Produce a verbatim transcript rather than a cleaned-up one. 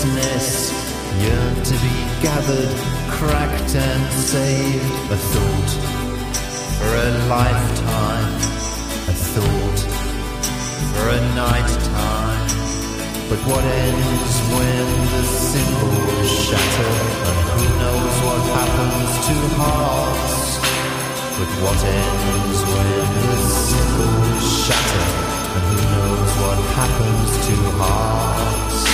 thoughtlessness yearn to be gathered, cracked and saved. A thought for a lifetime, a thought for a night time. But what ends when the symbols shatter, and who knows what happens to hearts? But what ends when the symbols shatter, and who knows what happens to hearts?